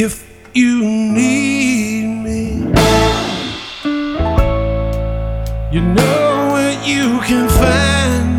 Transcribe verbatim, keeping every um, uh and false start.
if you need me. You know where you can find